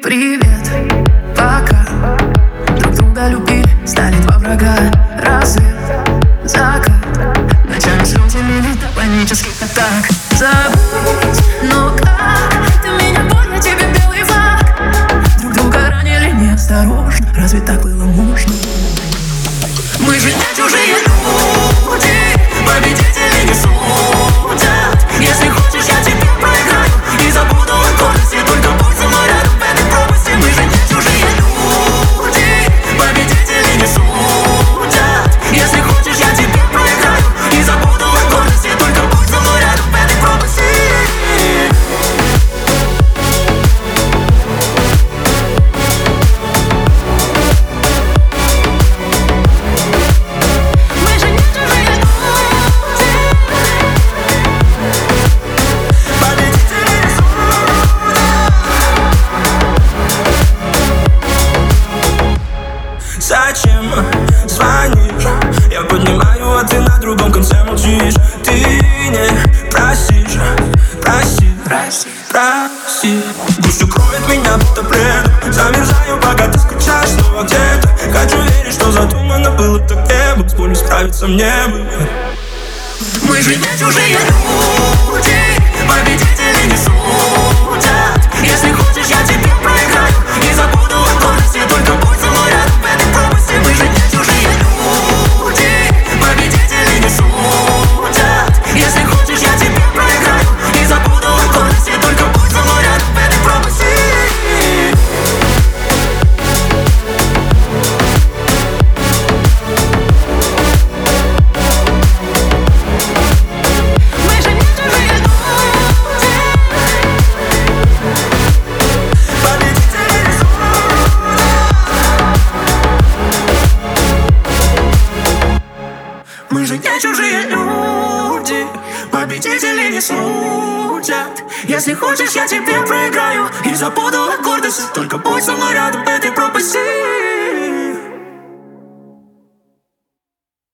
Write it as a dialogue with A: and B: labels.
A: Привет, пока. Друг друга любили, стали два врага. Рассвет, закат, ночами слезы лили до панических атак. Забыть, но как? Ты меня понял, тебе белый флаг. Друг друга ранили неосторожно. Разве так было можно? Мы же не чужие люди, победители не судят. Если хочешь, я тебе проиграю и забуду о гордости. Только будь со мной рядом в этой пропасти. Мы же не чужие люди, победители не судят. Если хочешь, я тебе проиграю и забуду о гордости. Только будь со мной рядом в этой пропасти.
B: Зачем звонишь? Я поднимаю, а ты на другом конце молчишь. Ты не просишь, прости. Грусть укроет меня будто пледом. Замерзаю, пока ты скучаешь снова где-то. Хочу верить, что задумано было так небо. С болью справиться мне бы.
A: Мы же не чужие люди, победители не судят. Если хочешь, я тебе проиграю и забуду о гордости. Только будь со мной рядом в этой пропасти. Мы же не чужие люди, победители не судят. Если хочешь, я тебе проиграю и забуду о гордости. Только будь со мной рядом в этой пропасти.
B: Мы же не чужие люди, победители не судят.
A: Если хочешь, я тебе проиграю и забуду о гордости.
B: Только будь со мной рядом в этой пропасти.